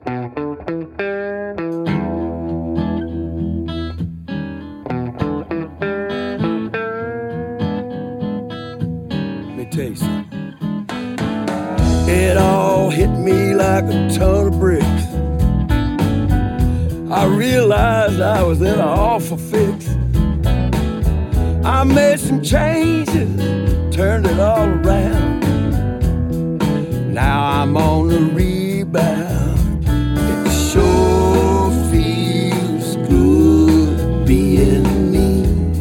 Let me tell you something. It all hit me like a ton of bricks. I realized I was in an awful fix. I made some changes, turned it all around. Now I'm on the rebound. It sure feels good being me.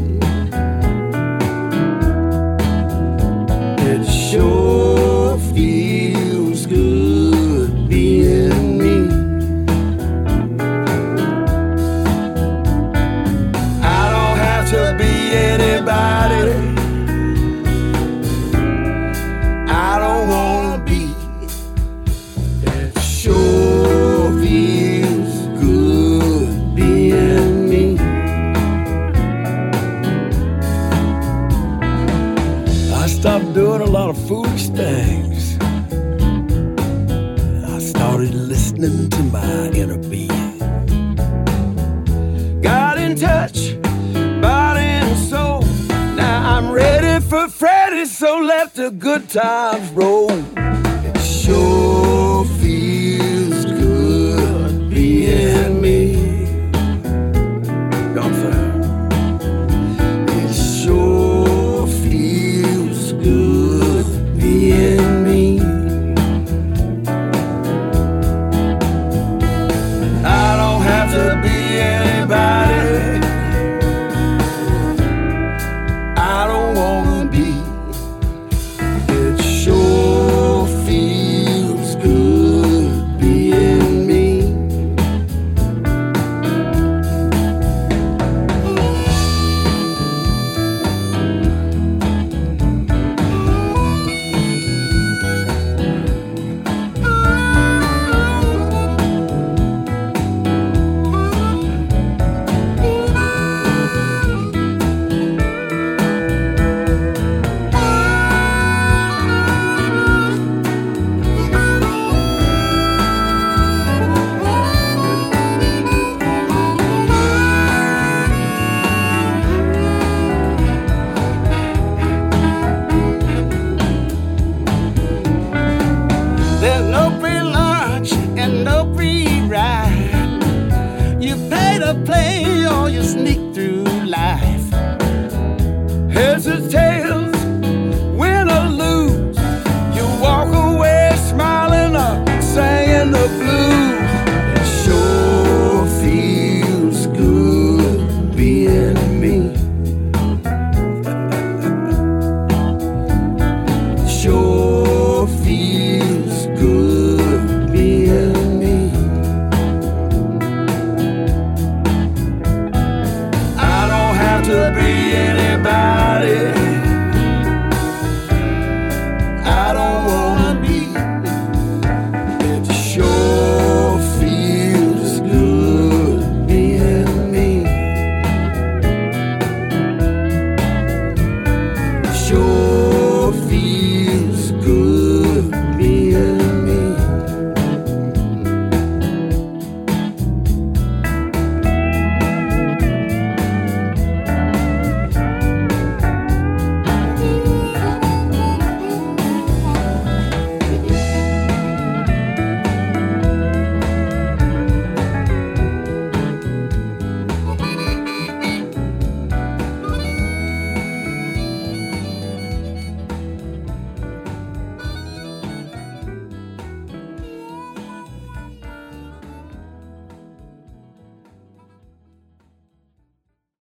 It sure feels good being me. I don't have to be anybody I don't wanna be. It sure feels good being me. I stopped doing a lot of foolish things. I started listening to my inner being. Got in touch, body and soul. Now I'm ready for Freddy, so let the good times roll. It sure